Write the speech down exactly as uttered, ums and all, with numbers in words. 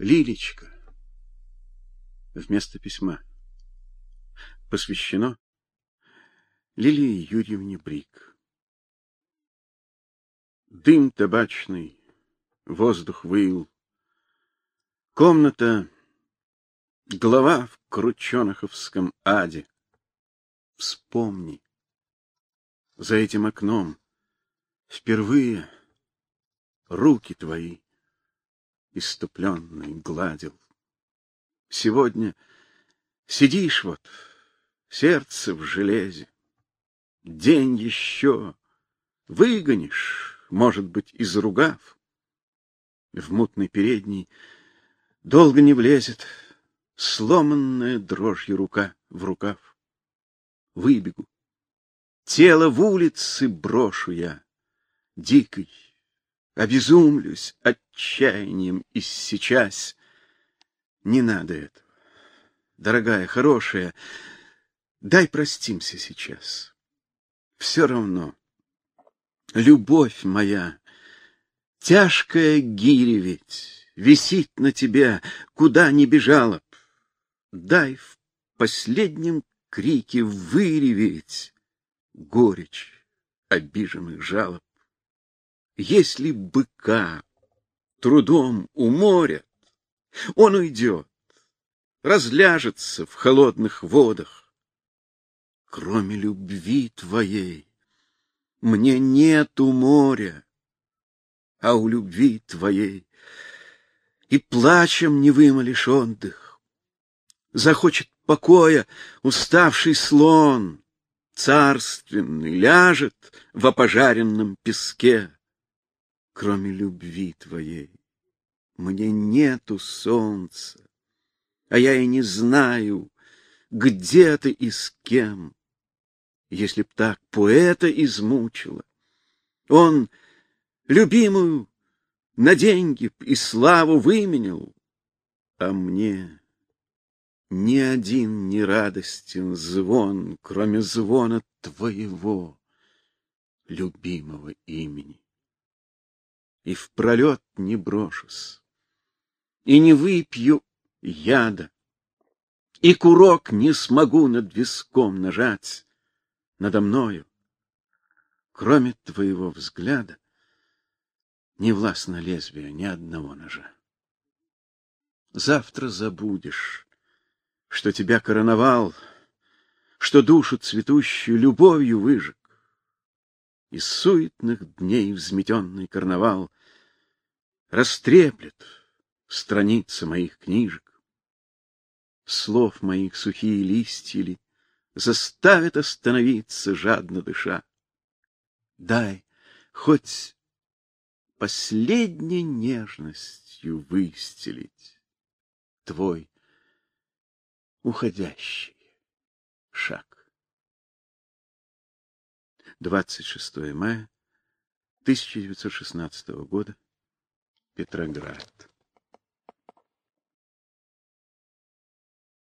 Лилечка. Вместо письма. Посвящено Лилии Юрьевне Брик. Дым табачный, воздух выл. Комната, глава в крученаховском аде. Вспомни, за этим окном впервые руки твои исступленные гладил. Сегодня сидишь вот, сердце в железе. День еще выгонишь, может быть, изругав. В мутный передний долго не влезет сломанная дрожью рука в рукав. Выбегу, тело в улице брошу я, дикой, обезумлюсь отчаянием иссечась. Не надо этого, дорогая, хорошая, дай простимся сейчас. Все равно, любовь моя, тяжкая гиря ведь висит на тебе, куда ни бежала б. Дай в последнем крике выреветь горечь обиженных жалоб. Если быка трудом уморят, он уйдет, разляжется в холодных водах. Кроме любви твоей мне нету моря, а у любви твоей и плачем не вымолишь отдых. Захочет покоя уставший слон, царственный ляжет в опожаренном песке. Кроме любви твоей мне нету солнца, а я и не знаю, где ты и с кем. Если б так поэта измучила, он любимую на деньги и славу выменял, а мне ни один не радостен звон, кроме звона твоего любимого имени. И впролет не брошусь, и не выпью яда, и курок не смогу над виском нажать. Надо мною, кроме твоего взгляда, не властно лезвие ни одного ножа. Завтра забудешь, что тебя короновал, что душу цветущую любовью выжег. Из суетных дней взметенный карнавал растреплет страницы моих книжек. Слов моих сухие листья ли заставят остановиться, жадно дыша. Дай хоть последней нежностью выстелить твой уходящий шаг. двадцать шестое мая тысяча девятьсот шестнадцатого года. Петроград.